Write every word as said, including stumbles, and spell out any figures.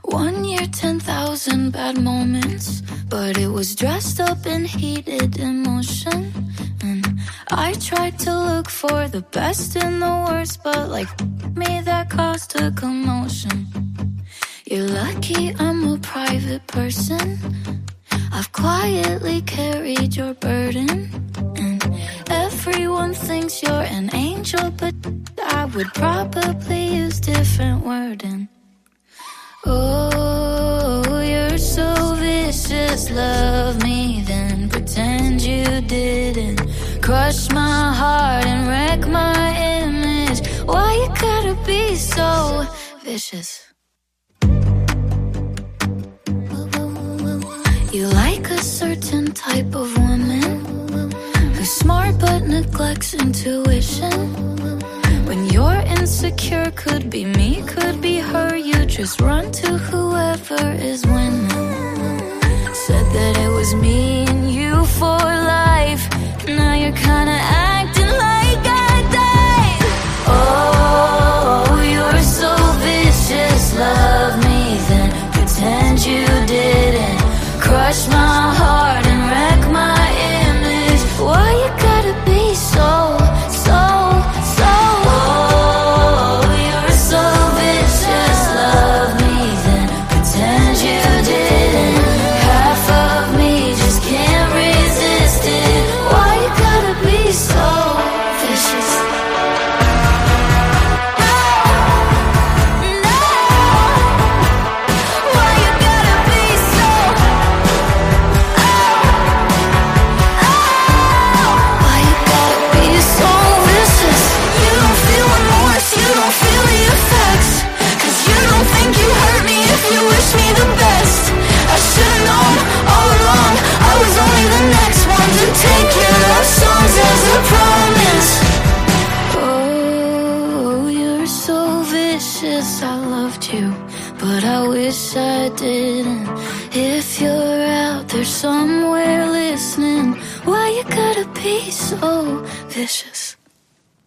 One year, ten thousand bad moments, but it was dressed up in heated emotion. And I tried to look for the best in the worst, but like me, that caused a commotion. You're lucky I'm a private person. I've quietly carried your burden, and everyone thinks you're an angel, but I would probably use different wording. Oh, you're so vicious, love me, then pretend you didn't. Crush my heart and wreck my image. Why you gotta be so vicious? You like a certain type of woman who's smart but neglects intuition. When you're insecure, could be me, could be her. You just run to whoever is winning. Said that it was me and you for life. Now you're kinda acting like I died. Oh, you're so vicious, love me, then pretend you didn't. Crush my heart and wreck my image. Why you gotta be so, so, so? Oh, you're so vicious, love me, then pretend you didn't. Half of me just can't resist it. Why you gotta be so vicious? I loved you, but I wish I didn't. If you're out there somewhere listening, why you gotta be so vicious?